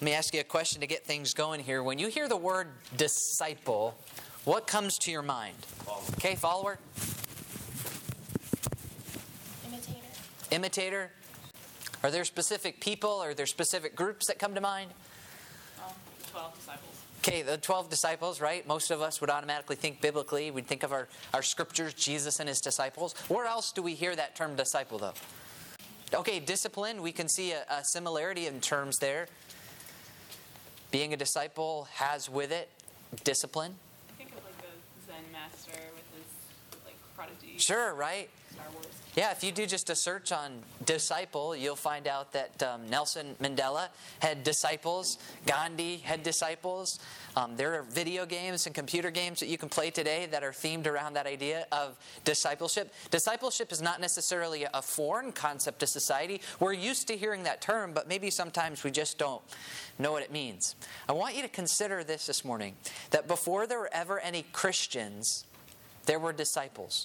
Let me ask you a question to get things going here. When you hear the word disciple, what comes to your mind? Okay, follower? Imitator? Are there specific people? Are there specific groups that come to mind? 12 disciples. Okay, the 12 disciples, right? Most of us would automatically think biblically. We'd think of our scriptures, Jesus and his disciples. Where else do we hear that term disciple, though? Okay, discipline. We can see a similarity in terms there. Being a disciple has with it discipline. I think of like the Zen master with his like prodigy. Sure, right? Star Wars. Yeah, if you do just a search on disciple, you'll find out that Nelson Mandela had disciples. Gandhi had disciples. There are video games and computer games that you can play today that are themed around that idea of discipleship. Discipleship is not necessarily a foreign concept to society. We're used to hearing that term, but maybe sometimes we just don't know what it means. I want you to consider this morning, that before there were ever any Christians, there were disciples.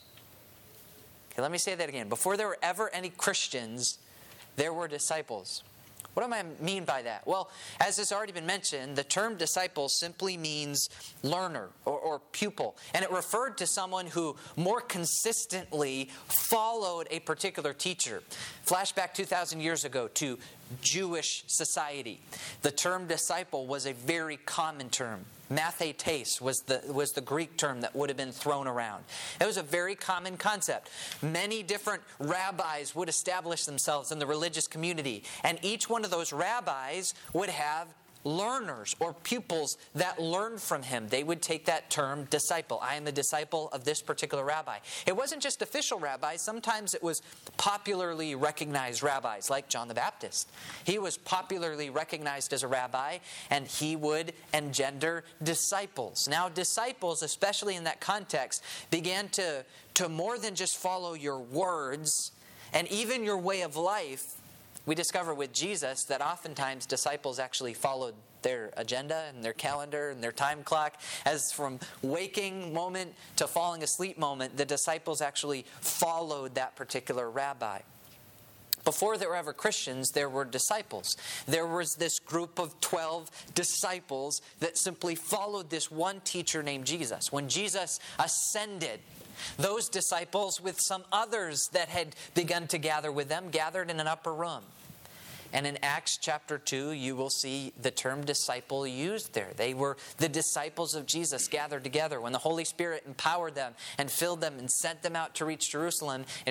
Okay, let me say that again. Before there were ever any Christians, there were disciples. What do I mean by that? Well, as has already been mentioned, the term disciple simply means learner or pupil. And it referred to someone who more consistently followed a particular teacher. Flashback 2,000 years ago to Jewish society. The term disciple was a very common term. Mathetes was the Greek term that would have been thrown around. It was a very common concept. Many different rabbis would establish themselves in the religious community, and each one of those rabbis would have learners or pupils that learned from him. They would take that term disciple. I am the disciple of this particular rabbi. It wasn't just official rabbis. Sometimes it was popularly recognized rabbis like John the Baptist. He was popularly recognized as a rabbi, and he would engender disciples. Now, disciples, especially in that context, began to more than just follow your words and even your way of life. We discover with Jesus that oftentimes disciples actually followed their agenda and their calendar and their time clock. As from waking moment to falling asleep moment, the disciples actually followed that particular rabbi. Before there were ever Christians, there were disciples. There was this group of 12 disciples that simply followed this one teacher named Jesus. When Jesus ascended, those disciples, with some others that had begun to gather with them, gathered in an upper room. And in Acts chapter 2, you will see the term disciple used there. They were the disciples of Jesus gathered together when the Holy Spirit empowered them and filled them and sent them out to reach Jerusalem. In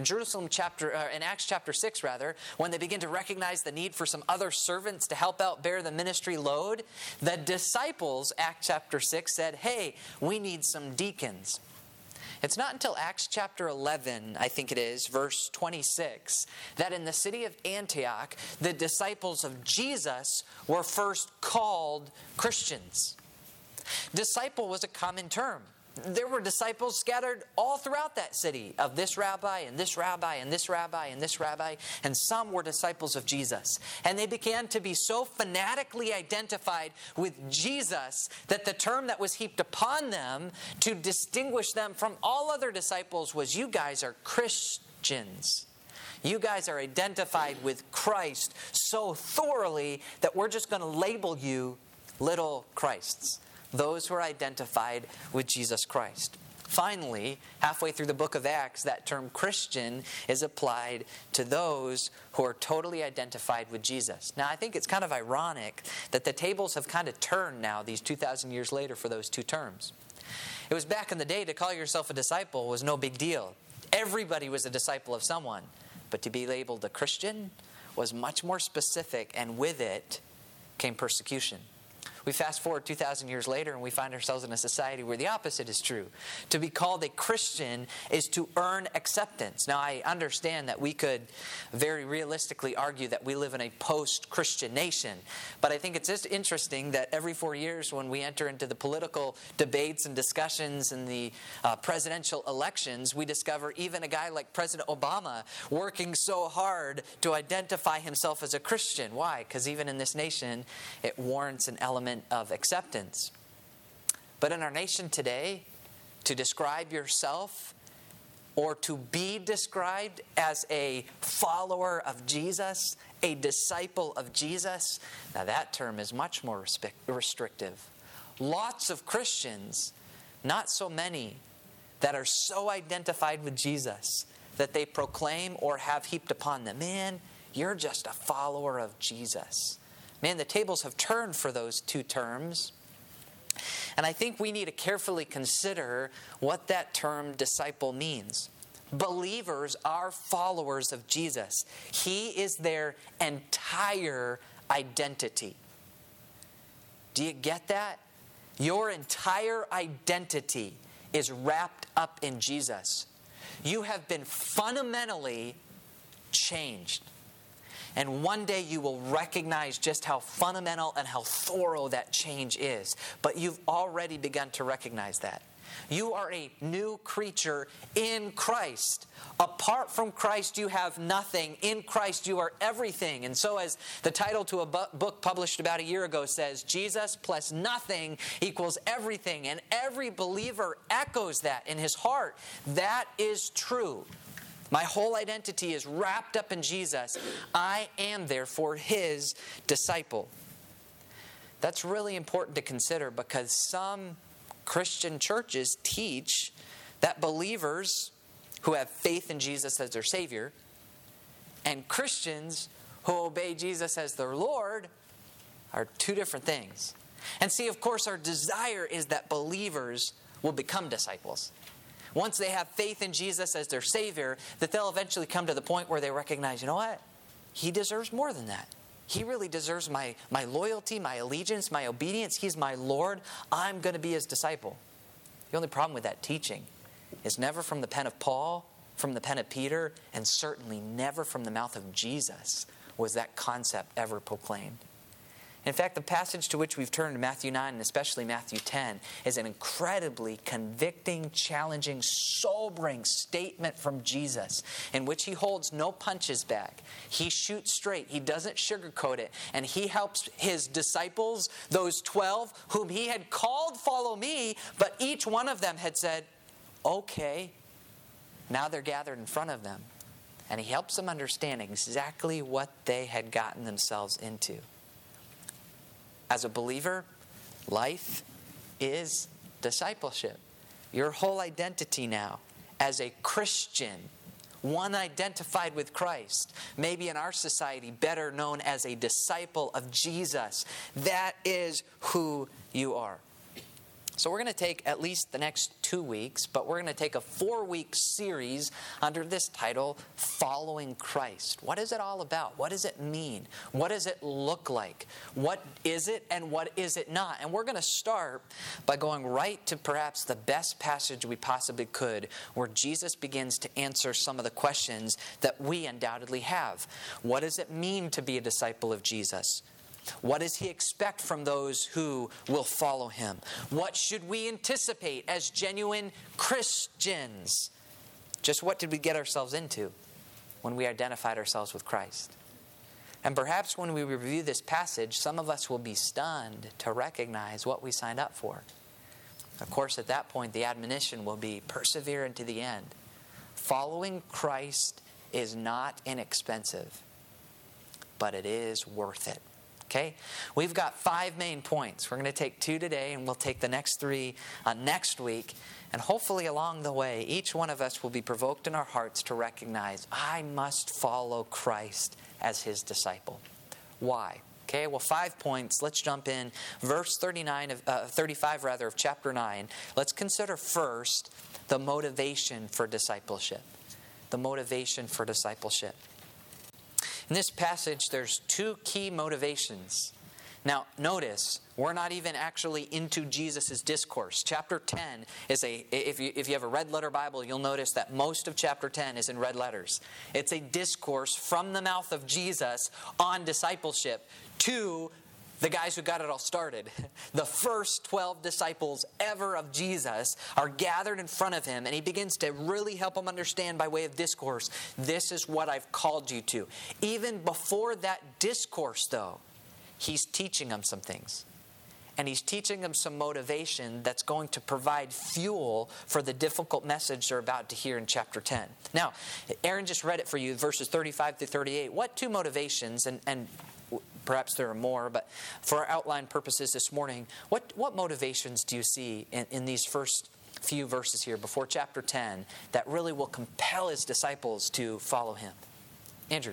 Acts chapter 6, when they begin to recognize the need for some other servants to help out bear the ministry load, the disciples, Acts chapter 6, said, hey, we need some deacons. It's not until Acts chapter 11, I think it is, verse 26, that in the city of Antioch, the disciples of Jesus were first called Christians. Disciple was a common term. There were disciples scattered all throughout that city of this rabbi and this rabbi and this rabbi and this rabbi, and some were disciples of Jesus. And they began to be so fanatically identified with Jesus that the term that was heaped upon them to distinguish them from all other disciples was, you guys are Christians. You guys are identified with Christ so thoroughly that we're just going to label you little Christs. Those who are identified with Jesus Christ. Finally, halfway through the book of Acts, that term Christian is applied to those who are totally identified with Jesus. Now, I think it's kind of ironic that the tables have kind of turned now, these 2,000 years later, for those two terms. It was back in the day, to call yourself a disciple was no big deal. Everybody was a disciple of someone. But to be labeled a Christian was much more specific, and with it came persecution. We fast forward 2,000 years later and we find ourselves in a society where the opposite is true. To be called a Christian is to earn acceptance. Now, I understand that we could very realistically argue that we live in a post-Christian nation. But I think it's just interesting that every 4 years when we enter into the political debates and discussions in the presidential elections, we discover even a guy like President Obama working so hard to identify himself as a Christian. Why? Because even in this nation, it warrants an element of acceptance. But in our nation today, to describe yourself or to be described as a follower of Jesus, a disciple of Jesus, now that term is much more restrictive. Lots of Christians, not so many, that are so identified with Jesus that they proclaim or have heaped upon them, man, you're just a follower of Jesus. Man, the tables have turned for those two terms. And I think we need to carefully consider what that term disciple means. Believers are followers of Jesus. He is their entire identity. Do you get that? Your entire identity is wrapped up in Jesus. You have been fundamentally changed. And one day you will recognize just how fundamental and how thorough that change is. But you've already begun to recognize that. You are a new creature in Christ. Apart from Christ, you have nothing. In Christ, you are everything. And so as the title to a book published about a year ago says, Jesus plus nothing equals everything. And every believer echoes that in his heart. That is true. My whole identity is wrapped up in Jesus. I am therefore his disciple. That's really important to consider because some Christian churches teach that believers who have faith in Jesus as their Savior and Christians who obey Jesus as their Lord are two different things. And see, of course, our desire is that believers will become disciples. Once they have faith in Jesus as their Savior, that they'll eventually come to the point where they recognize, you know what? He deserves more than that. He really deserves my loyalty, my allegiance, my obedience. He's my Lord. I'm going to be his disciple. The only problem with that teaching is never from the pen of Paul, from the pen of Peter, and certainly never from the mouth of Jesus was that concept ever proclaimed. In fact, the passage to which we've turned, Matthew 9 and especially Matthew 10, is an incredibly convicting, challenging, sobering statement from Jesus in which he holds no punches back. He shoots straight. He doesn't sugarcoat it. And he helps his disciples, those 12 whom he had called follow me, but each one of them had said, okay. Now they're gathered in front of them. And he helps them understand exactly what they had gotten themselves into. As a believer, life is discipleship. Your whole identity now as a Christian, one identified with Christ, maybe in our society better known as a disciple of Jesus, that is who you are. So we're going to take at least the next 2 weeks, but we're going to take a 4-week series under this title, Following Christ. What is it all about? What does it mean? What does it look like? What is it and what is it not? And we're going to start by going right to perhaps the best passage we possibly could, where Jesus begins to answer some of the questions that we undoubtedly have. What does it mean to be a disciple of Jesus? What does he expect from those who will follow him? What should we anticipate as genuine Christians? Just what did we get ourselves into when we identified ourselves with Christ? And perhaps when we review this passage, some of us will be stunned to recognize what we signed up for. Of course, at that point, the admonition will be persevere into the end. Following Christ is not inexpensive, but it is worth it. Okay? We've got 5 main points. We're going to take 2 today, and we'll take the next 3 next week. And hopefully along the way, each one of us will be provoked in our hearts to recognize, I must follow Christ as his disciple. Why? Okay, well, 5 points. Let's jump in. Verse 35 of chapter 9. Let's consider first the motivation for discipleship. The motivation for discipleship. In this passage, there's 2 key motivations. Now, notice, we're not even actually into Jesus' discourse. Chapter 10 is if you have a red letter Bible, you'll notice that most of chapter 10 is in red letters. It's a discourse from the mouth of Jesus on discipleship to the guys who got it all started. The first 12 disciples ever of Jesus are gathered in front of him, and he begins to really help them understand by way of discourse, this is what I've called you to. Even before that discourse, though, he's teaching them some things. And he's teaching them some motivation that's going to provide fuel for the difficult message they're about to hear in chapter 10. Now, Aaron just read it for you, verses 35 through 38. What two motivations, and perhaps there are more, but for our outline purposes this morning, what motivations do you see in these first few verses here before chapter 10 that really will compel his disciples to follow him? Andrew.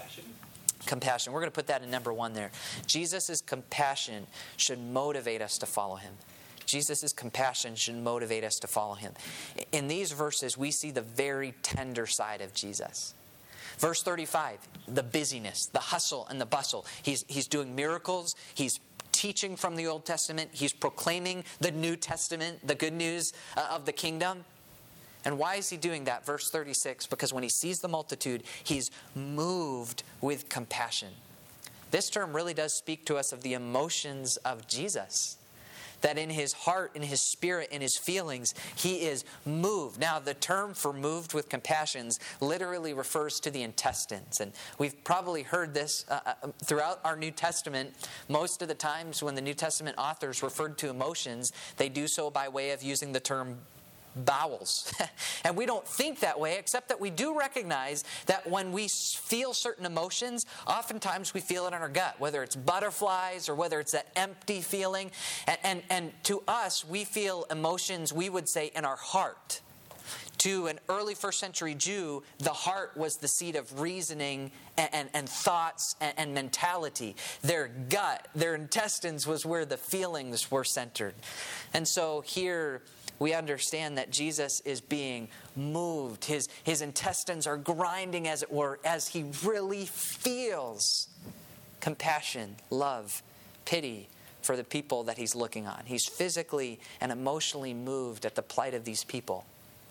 Compassion. We're going to put that in number 1 there. Jesus' compassion should motivate us to follow him. Jesus' compassion should motivate us to follow him. In these verses, we see the very tender side of Jesus. Verse 35, the busyness, the hustle and the bustle. He's doing miracles. He's teaching from the Old Testament. He's proclaiming the New Testament, the good news of the kingdom. And why is he doing that? Verse 36, because when he sees the multitude, he's moved with compassion. This term really does speak to us of the emotions of Jesus. That in his heart, in his spirit, in his feelings, he is moved. Now, the term for moved with compassions literally refers to the intestines. And we've probably heard this throughout our New Testament. Most of the times when the New Testament authors referred to emotions, they do so by way of using the term bowels. And we don't think that way, except that we do recognize that when we feel certain emotions, oftentimes we feel it in our gut, whether it's butterflies or whether it's that empty feeling. And to us, we feel emotions, we would say, in our heart. To an early first century Jew, the heart was the seat of reasoning and thoughts and mentality. Their gut, their intestines was where the feelings were centered. And so here we understand that Jesus is being moved. His intestines are grinding, as it were, as he really feels compassion, love, pity for the people that he's looking on. He's physically and emotionally moved at the plight of these people.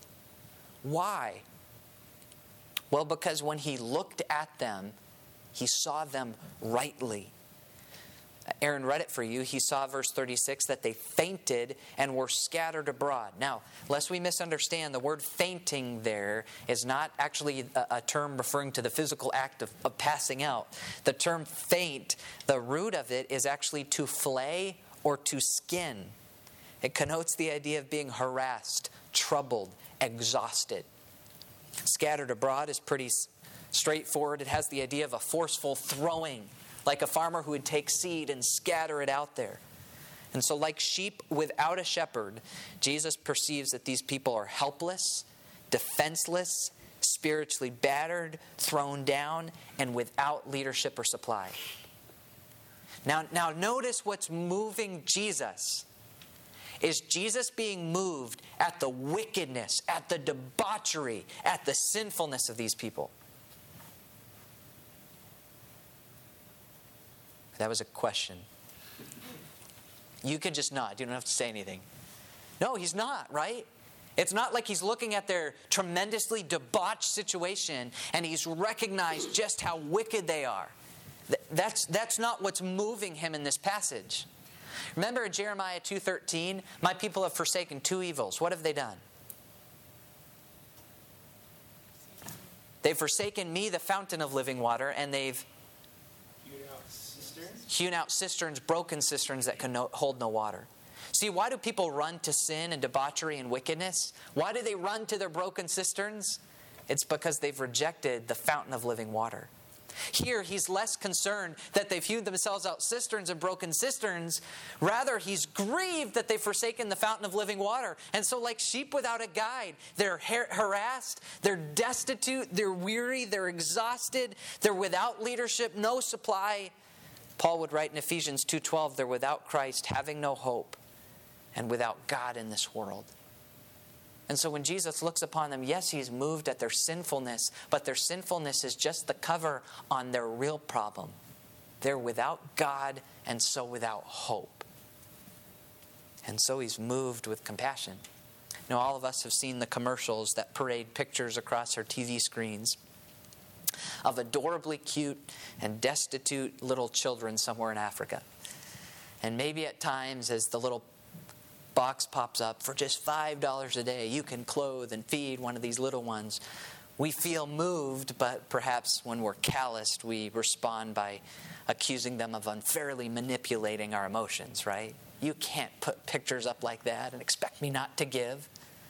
Why? Well, because when he looked at them, he saw them rightly. Aaron read it for you. He saw, verse 36, that they fainted and were scattered abroad. Now, lest we misunderstand, the word fainting there is not actually a term referring to the physical act of passing out. The term faint, the root of it is actually to flay or to skin. It connotes the idea of being harassed, troubled, exhausted. Scattered abroad is pretty straightforward. It has the idea of a forceful throwing, like a farmer who would take seed and scatter it out there. And so like sheep without a shepherd, Jesus perceives that these people are helpless, defenseless, spiritually battered, thrown down, and without leadership or supply. Now notice what's moving Jesus. Is Jesus being moved at the wickedness, at the debauchery, at the sinfulness of these people? That was a question. You can just nod. You don't have to say anything. No, he's not, right? It's not like he's looking at their tremendously debauched situation and he's recognized just how wicked they are. That's not what's moving him in this passage. Remember in Jeremiah 2:13, my people have forsaken two evils. What have they done? They've forsaken me, the fountain of living water, and they've hewn out cisterns, broken cisterns that can hold no water. See, why do people run to sin and debauchery and wickedness? Why do they run to their broken cisterns? It's because they've rejected the fountain of living water. Here, he's less concerned that they've hewn themselves out cisterns and broken cisterns. Rather, he's grieved that they've forsaken the fountain of living water. And so like sheep without a guide, they're harassed, they're destitute, they're weary, they're exhausted, they're without leadership, no supply. Paul would write in Ephesians 2:12, they're without Christ, having no hope, and without God in this world. And so when Jesus looks upon them, yes, he's moved at their sinfulness, but their sinfulness is just the cover on their real problem. They're without God and so without hope. And so he's moved with compassion. You know, all of us have seen the commercials that parade pictures across our TV screens of adorably cute and destitute little children somewhere in Africa. And maybe at times as the little box pops up, for just $5 a day, you can clothe and feed one of these little ones. We feel moved, but perhaps when we're calloused, we respond by accusing them of unfairly manipulating our emotions, right? You can't put pictures up like that and expect me not to give.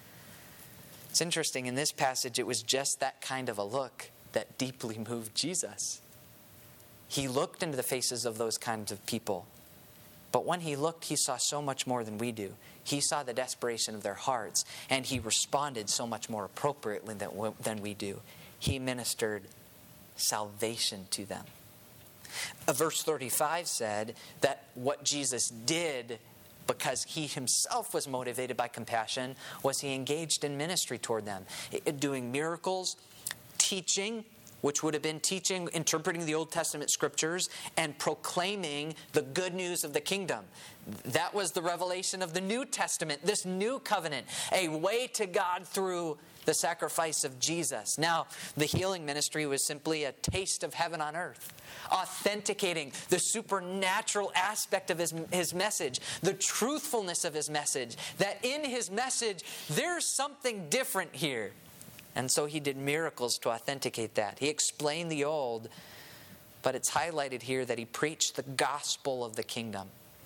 It's interesting, in this passage, it was just that kind of a look that deeply moved Jesus. He looked into the faces of those kinds of people. But when he looked, he saw so much more than we do. He saw the desperation of their hearts, and he responded so much more appropriately than we do. He ministered salvation to them. Verse 35 said that what Jesus did, because he himself was motivated by compassion, was he engaged in ministry toward them, doing miracles, teaching, which would have been teaching, interpreting the Old Testament scriptures, and proclaiming the good news of the kingdom. That was the revelation of the New Testament, this new covenant, a way to God through the sacrifice of Jesus. Now, the healing ministry was simply a taste of heaven on earth, authenticating the supernatural aspect of his message, the truthfulness of his message, that in his message, there's something different here. And so he did miracles to authenticate that. He explained the old, but it's highlighted here that he preached the gospel of the kingdom.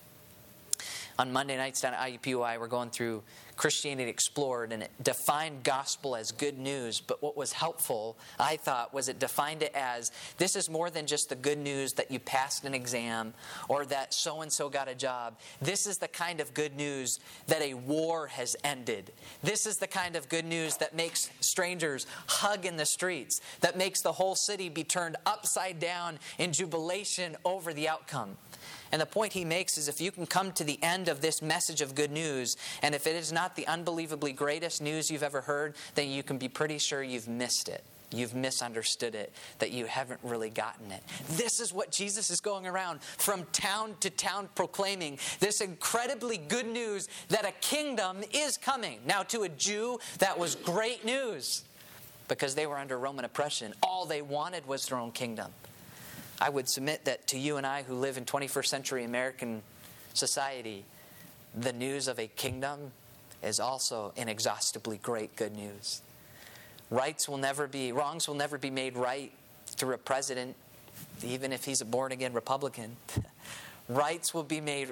On Monday nights down at IUPUI, we're going through Christianity Explored, and it defined gospel as good news. But what was helpful, I thought, was it defined it as, this is more than just the good news that you passed an exam or that so-and-so got a job. This is the kind of good news that a war has ended. This is the kind of good news that makes strangers hug in the streets, that makes the whole city be turned upside down in jubilation over the outcome. And the point he makes is, if you can come to the end of this message of good news, and if it is not the unbelievably greatest news you've ever heard, then you can be pretty sure you've missed it. You've misunderstood it, that you haven't really gotten it. This is what Jesus is going around from town to town proclaiming, this incredibly good news that a kingdom is coming. Now, to a Jew, that was great news because they were under Roman oppression. All they wanted was their own kingdom. I would submit that to you and I who live in 21st century American society, the news of a kingdom is also inexhaustibly great good news. Wrongs will never be made right through a president, even if he's a born-again Republican. Wrongs will be made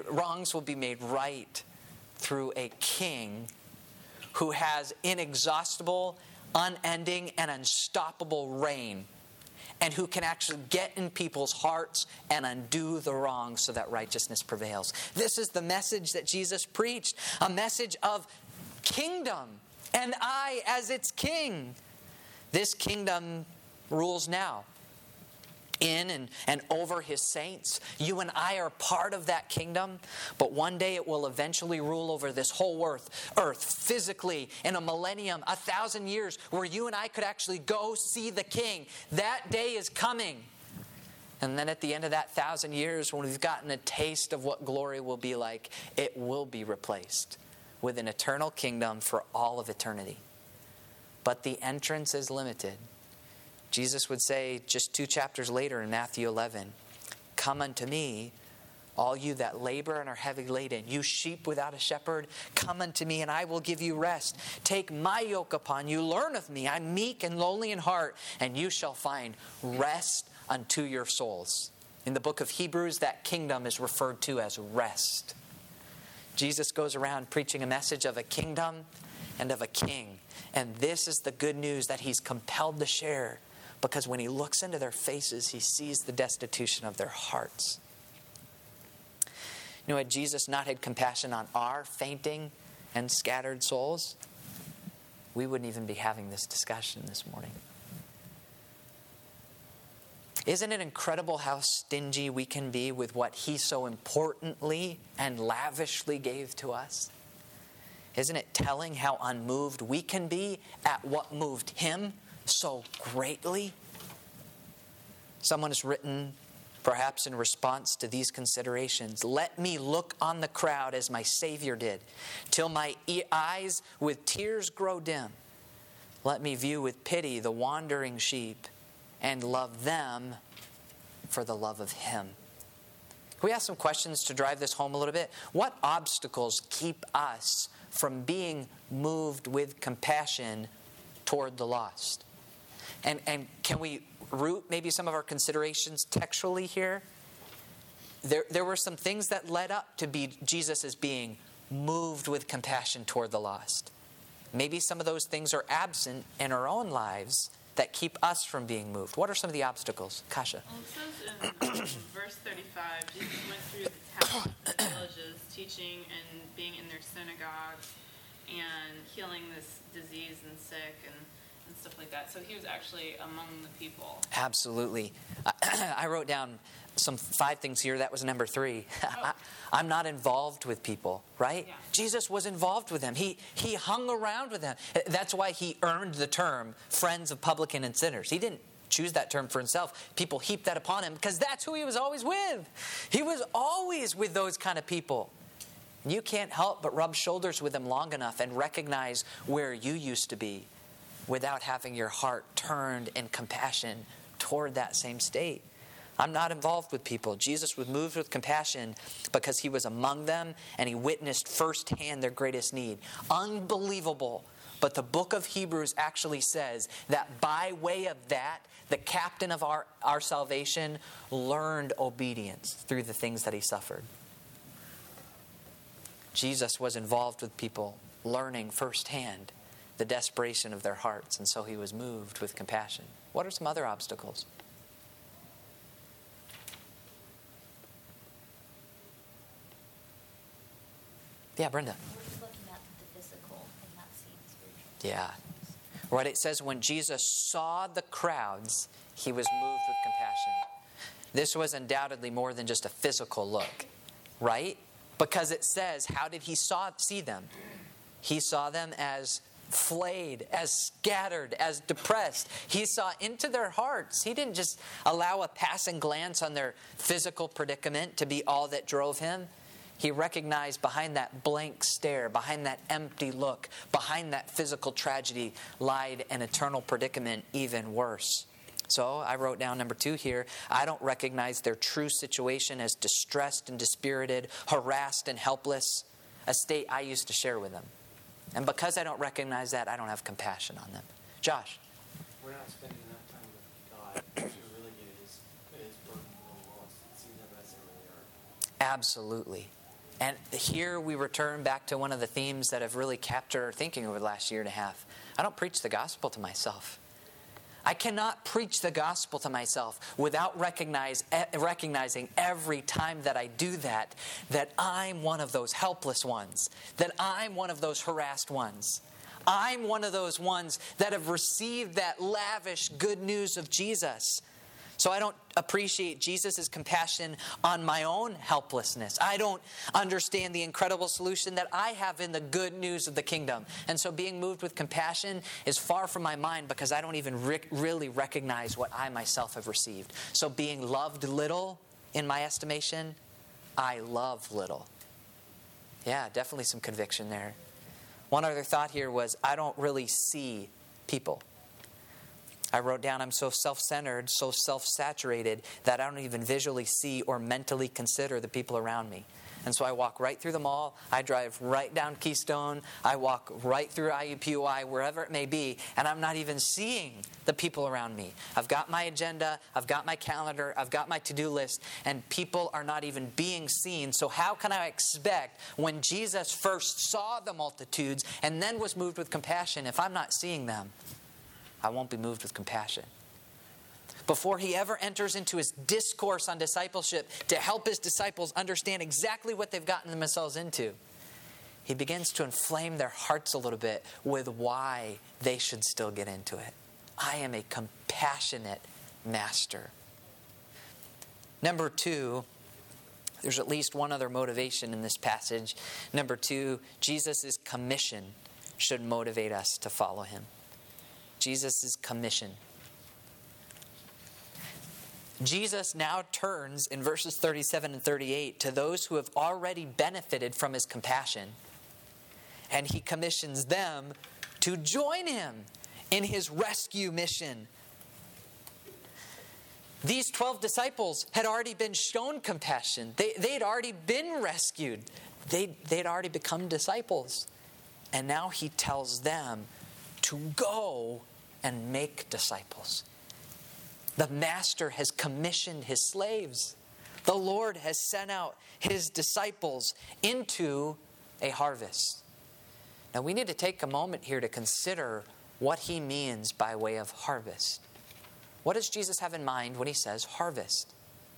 right through a king who has inexhaustible, unending, and unstoppable reign, and who can actually get in people's hearts and undo the wrong so that righteousness prevails. This is the message that Jesus preached, a message of kingdom, and I as its king. This kingdom rules now in and over his saints. You and I are part of that kingdom, but one day it will eventually rule over this whole earth physically in a millennium, 1,000 years, where you and I could actually go see the king. That day is coming. And then at the end of that 1,000 years, when we've gotten a taste of what glory will be like, it will be replaced with an eternal kingdom for all of eternity. But the entrance is limited. Jesus would say just 2 chapters later in Matthew 11, "Come unto me, all you that labor and are heavy laden, you sheep without a shepherd, come unto me and I will give you rest. Take my yoke upon you, learn of me, I'm meek and lowly in heart, and you shall find rest unto your souls." In the book of Hebrews, that kingdom is referred to as rest. Jesus goes around preaching a message of a kingdom and of a king. And this is the good news that he's compelled to share, because when he looks into their faces, he sees the destitution of their hearts. You know, had Jesus not had compassion on our fainting and scattered souls, we wouldn't even be having this discussion this morning. Isn't it incredible how stingy we can be with what he so importantly and lavishly gave to us? Isn't it telling how unmoved we can be at what moved him so greatly? Someone has written, perhaps in response to these considerations, "Let me look on the crowd as my Savior did, till my eyes with tears grow dim. Let me view with pity the wandering sheep and love them for the love of him." Can we ask some questions to drive this home a little bit? What obstacles keep us from being moved with compassion toward the lost? And can we root maybe some of our considerations textually here? there were some things that led up to Jesus as being moved with compassion toward the lost. Maybe some of those things are absent in our own lives that keep us from being moved. What are some of the obstacles? Kasha. Well, it says in verse 35, Jesus went through the towns and the villages, teaching and being in their synagogues and healing this disease and sick and stuff like that. So he was actually among the people. Absolutely. I wrote down some 5 things here. That was number 3. Oh. I'm not involved with people, right? Yeah. Jesus was involved with them. He hung around with them. That's why he earned the term friends of publican and sinners. He didn't choose that term for himself. People heaped that upon him because that's who he was always with. He was always with those kind of people. You can't help but rub shoulders with them long enough and recognize where you used to be without having your heart turned in compassion toward that same state. I'm not involved with people. Jesus was moved with compassion because he was among them and he witnessed firsthand their greatest need. Unbelievable. But the book of Hebrews actually says that by way of that, the captain of our salvation learned obedience through the things that he suffered. Jesus was involved with people, learning firsthand the desperation of their hearts, and so he was moved with compassion. What are some other obstacles? Yeah, Brenda. We're just looking at the physical and not seeing spiritual. Yeah. Right, it says when Jesus saw the crowds, he was moved with compassion. This was undoubtedly more than just a physical look, right? Because it says, how did he see them? He saw them as flayed, as scattered, as depressed. He saw into their hearts. He didn't just allow a passing glance on their physical predicament to be all that drove him. He recognized behind that blank stare, behind that empty look, behind that physical tragedy lied an eternal predicament even worse. So I wrote down number 2 here. I don't recognize their true situation as distressed and dispirited, harassed and helpless, a state I used to share with them. And because I don't recognize that, I don't have compassion on them. Josh. We're not spending enough time with God to really get his burden below us and see them as they really are. Absolutely. And here we return back to one of the themes that have really captured our thinking over the last year and a half. I don't preach the gospel to myself. I cannot preach the gospel to myself without recognizing every time that I do that I'm one of those helpless ones, that I'm one of those harassed ones. I'm one of those ones that have received that lavish good news of Jesus. So I don't appreciate Jesus' compassion on my own helplessness. I don't understand the incredible solution that I have in the good news of the kingdom. And so being moved with compassion is far from my mind because I don't even really recognize what I myself have received. So being loved little, in my estimation, I love little. Yeah, definitely some conviction there. One other thought here was I don't really see people. I wrote down I'm so self-centered, so self-saturated that I don't even visually see or mentally consider the people around me. And so I walk right through the mall, I drive right down Keystone, I walk right through IUPUI, wherever it may be, and I'm not even seeing the people around me. I've got my agenda, I've got my calendar, I've got my to-do list, and people are not even being seen. So how can I expect when Jesus first saw the multitudes and then was moved with compassion, if I'm not seeing them? I won't be moved with compassion. Before he ever enters into his discourse on discipleship to help his disciples understand exactly what they've gotten themselves into, he begins to inflame their hearts a little bit with why they should still get into it. I am a compassionate master. Number 2, there's at least one other motivation in this passage. Number 2, Jesus' commission should motivate us to follow him. Jesus' commission. Jesus now turns in verses 37 and 38 to those who have already benefited from his compassion, and he commissions them to join him in his rescue mission. These 12 disciples had already been shown compassion. They'd already been rescued. They'd already become disciples. And now he tells them to go and make disciples. The master has commissioned his slaves. The Lord has sent out his disciples into a harvest. Now we need to take a moment here to consider what he means by way of harvest. What does Jesus have in mind when he says harvest?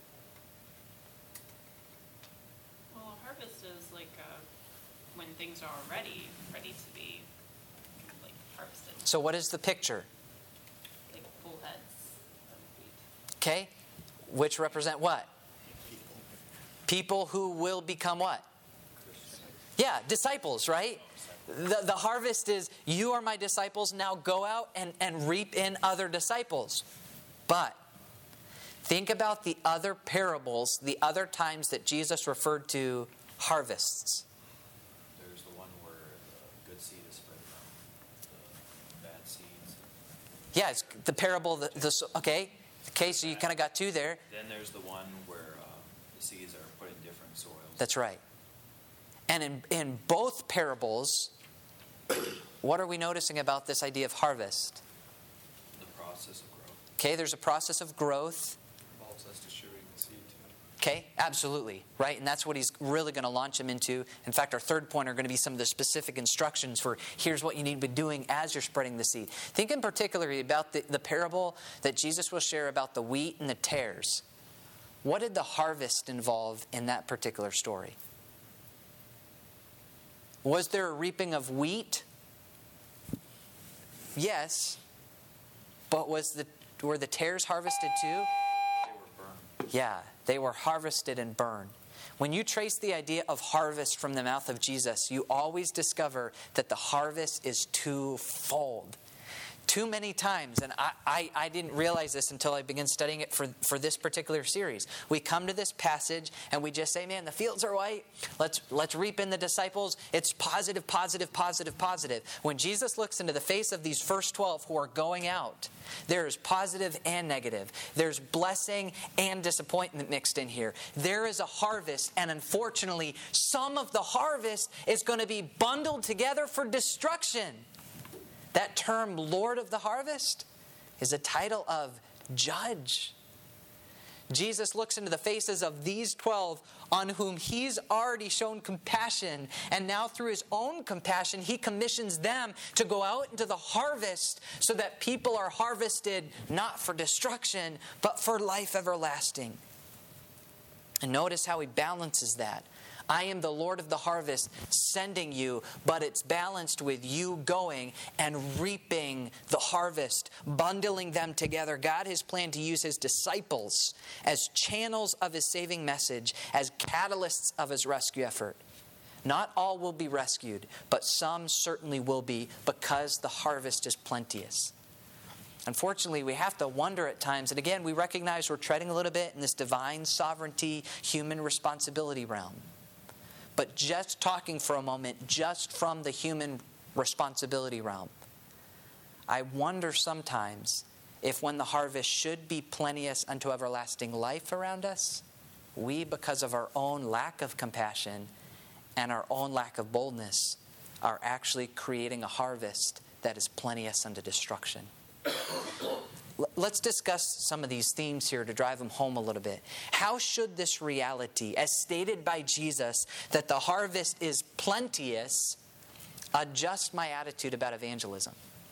Well, a harvest is like when things are ready to be like harvested, So what is the picture? like full heads of wheat. Okay? Which represent what? People who will become what? Yeah, disciples, right? The harvest is, you are my disciples, now go out and reap in other disciples. But think about the other parables, the other times that Jesus referred to harvests. There's the one where the good seed is spread around the bad seeds. Yeah, it's the parable, okay, so you kind of got two there. Then there's the one where the seeds are put in different soils. That's right. And in both parables, what are we noticing about this idea of harvest? The process of growth. Okay, there's a process of growth. Involves us distributing the seed too. Okay, absolutely, right? And that's what he's really going to launch them into. In fact, our third point are going to be some of the specific instructions for here's what you need to be doing as you're spreading the seed. Think in particular about the parable that Jesus will share about the wheat and the tares. What did the harvest involve in that particular story? Was there a reaping of wheat? Yes. But were the tares harvested too? They were burned. Yeah, they were harvested and burned. When you trace the idea of harvest from the mouth of Jesus, you always discover that the harvest is twofold. Too many times, and I didn't realize this until I began studying it for this particular series. We come to this passage and we just say, man, the fields are white. Let's reap in the disciples. It's positive, positive, positive, positive. When Jesus looks into the face of these first 12 who are going out, there's positive and negative. There's blessing and disappointment mixed in here. There is a harvest, and unfortunately, some of the harvest is going to be bundled together for destruction. That term, Lord of the Harvest, is a title of judge. Jesus looks into the faces of these 12 on whom he's already shown compassion. And now through his own compassion, he commissions them to go out into the harvest so that people are harvested not for destruction, but for life everlasting. And notice how he balances that. I am the Lord of the harvest sending you, but it's balanced with you going and reaping the harvest, bundling them together. God has planned to use his disciples as channels of his saving message, as catalysts of his rescue effort. Not all will be rescued, but some certainly will be because the harvest is plenteous. Unfortunately, we have to wonder at times, and again, we recognize we're treading a little bit in this divine sovereignty, human responsibility realm. But just talking for a moment, just from the human responsibility realm, I wonder sometimes if when the harvest should be plenteous unto everlasting life around us, we, because of our own lack of compassion and our own lack of boldness, are actually creating a harvest that is plenteous unto destruction. Let's discuss some of these themes here to drive them home a little bit. How should this reality, as stated by Jesus, that the harvest is plenteous, adjust my attitude about evangelism?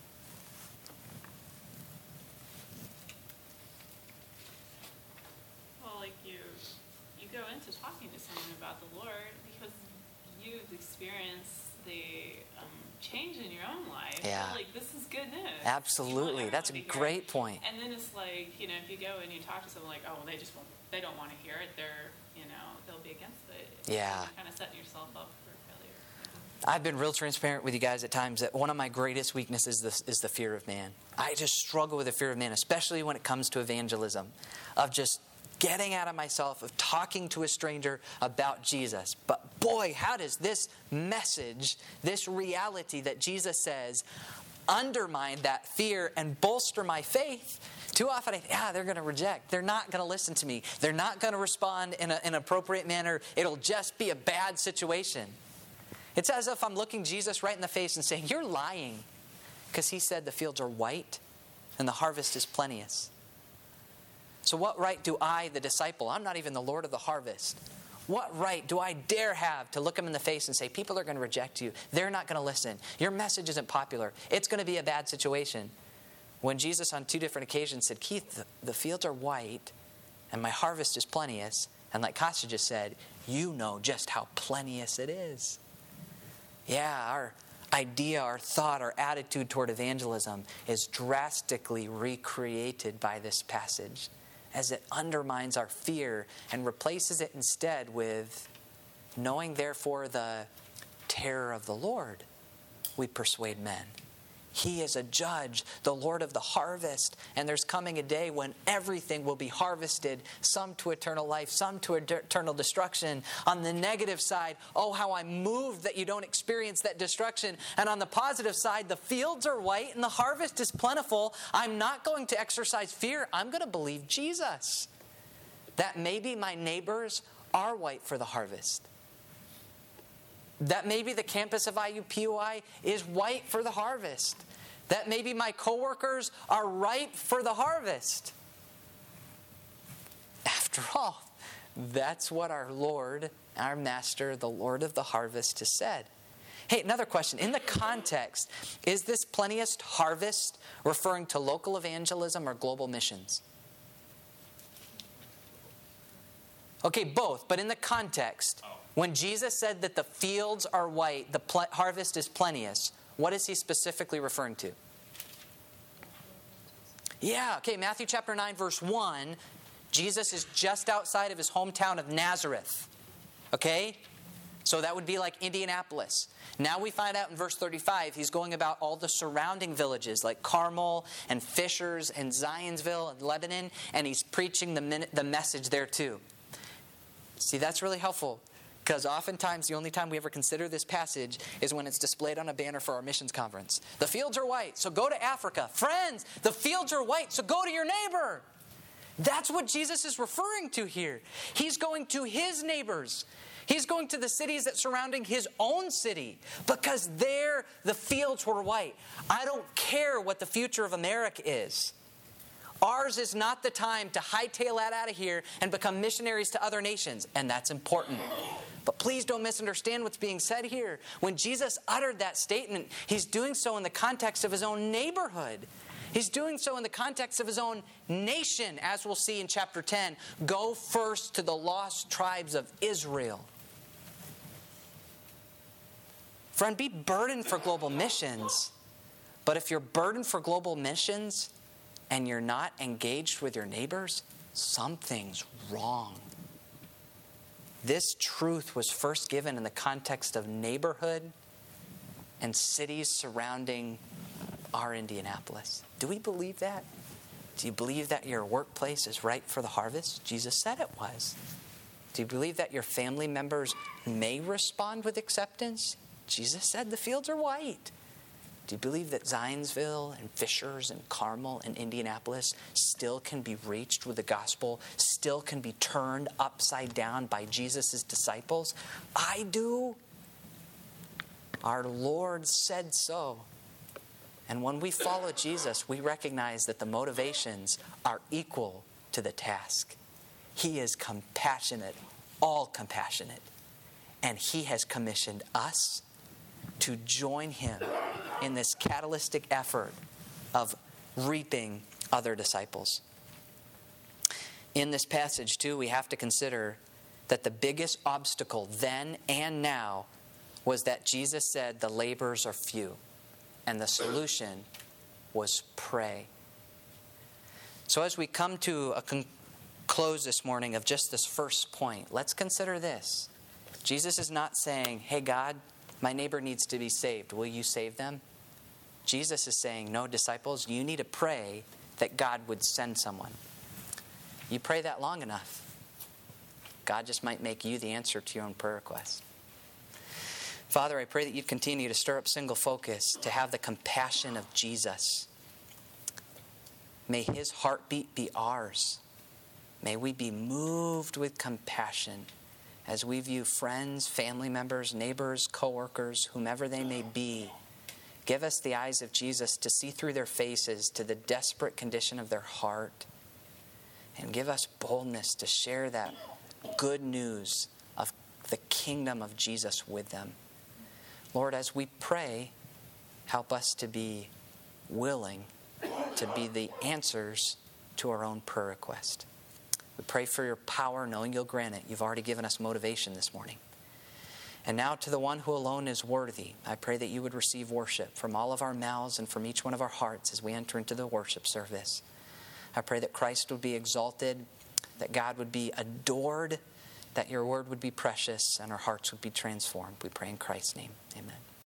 Well, like you go into talking to someone about the Lord because you've experienced the change in your own life. Yeah. So, like, this is good news. Absolutely. That's a great point. And then it's like, if you go and you talk to someone like, oh, well, they don't want to hear it. They'll be against it. Yeah. You're kind of setting yourself up for failure. I've been real transparent with you guys at times that one of my greatest weaknesses is the fear of man. I just struggle with the fear of man, especially when it comes to evangelism, of just getting out of myself, of talking to a stranger about Jesus. But boy, how does this message, this reality that Jesus says, undermine that fear and bolster my faith? Too often, they're going to reject. They're not going to listen to me. They're not going to respond in an appropriate manner. It'll just be a bad situation. It's as if I'm looking Jesus right in the face and saying, you're lying. Because he said the fields are white and the harvest is plenteous. So what right do I, the disciple, I'm not even the Lord of the harvest, what right do I dare have to look them in the face and say, people are going to reject you. They're not going to listen. Your message isn't popular. It's going to be a bad situation. When Jesus on 2 different occasions said, Keith, the fields are white and my harvest is plenteous. And like Kasha just said, you know just how plenteous it is. Yeah, our idea, our thought, our attitude toward evangelism is drastically recreated by this passage, as it undermines our fear and replaces it instead with, knowing therefore the terror of the Lord, we persuade men. He is a judge, the Lord of the harvest, and there's coming a day when everything will be harvested, some to eternal life, some to eternal destruction. On the negative side, oh, how I'm moved that you don't experience that destruction. And on the positive side, the fields are white and the harvest is plentiful. I'm not going to exercise fear. I'm going to believe Jesus. That maybe my neighbors are white for the harvest. That maybe the campus of IUPUI is white for the harvest. That maybe my coworkers are ripe for the harvest. After all, that's what our Lord, our Master, the Lord of the harvest has said. Hey, another question. In the context, is this plenteous harvest referring to local evangelism or global missions? Okay, both, but in the context, when Jesus said that the fields are white, the harvest is plenteous, what is he specifically referring to? Yeah, okay, Matthew chapter 9, verse 1, Jesus is just outside of his hometown of Nazareth. Okay? So that would be like Indianapolis. Now we find out in verse 35, he's going about all the surrounding villages like Carmel and Fishers and Zionsville and Lebanon, and he's preaching the message there too. See, that's really helpful. Because oftentimes the only time we ever consider this passage is when it's displayed on a banner for our missions conference. The fields are white, so go to Africa. Friends, the fields are white, so go to your neighbor. That's what Jesus is referring to here. He's going to his neighbors. He's going to the cities that surrounding his own city because there the fields were white. I don't care what the future of America is. Ours is not the time to hightail that out of here and become missionaries to other nations, and that's important. But please don't misunderstand what's being said here. When Jesus uttered that statement, he's doing so in the context of his own neighborhood. He's doing so in the context of his own nation, as we'll see in chapter 10. Go first to the lost tribes of Israel. Friend, be burdened for global missions. But if you're burdened for global missions and you're not engaged with your neighbors, something's wrong. This truth was first given in the context of neighborhood and cities surrounding our Indianapolis. Do we believe that? Do you believe that your workplace is ripe for the harvest? Jesus said it was. Do you believe that your family members may respond with acceptance? Jesus said the fields are white. Do you believe that Zionsville and Fishers and Carmel and Indianapolis still can be reached with the gospel, still can be turned upside down by Jesus' disciples? I do. Our Lord said so. And when we follow Jesus, we recognize that the motivations are equal to the task. He is compassionate, all compassionate. And he has commissioned us to join him in this catalytic effort of reaping other disciples. In this passage, too, we have to consider that the biggest obstacle then and now was that Jesus said the laborers are few, and the solution was pray. So as we come to a close this morning of just this first point, let's consider this. Jesus is not saying, hey, God, my neighbor needs to be saved. Will you save them? Jesus is saying, no, disciples, you need to pray that God would send someone. You pray that long enough, God just might make you the answer to your own prayer request. Father, I pray that you'd continue to stir up single focus, to have the compassion of Jesus. May his heartbeat be ours. May we be moved with compassion as we view friends, family members, neighbors, coworkers, whomever they may be. Give us the eyes of Jesus to see through their faces to the desperate condition of their heart. And give us boldness to share that good news of the kingdom of Jesus with them. Lord, as we pray, help us to be willing to be the answers to our own prayer request. We pray for your power, knowing you'll grant it. You've already given us motivation this morning. And now to the one who alone is worthy, I pray that you would receive worship from all of our mouths and from each one of our hearts as we enter into the worship service. I pray that Christ would be exalted, that God would be adored, that your word would be precious, and our hearts would be transformed. We pray in Christ's name. Amen.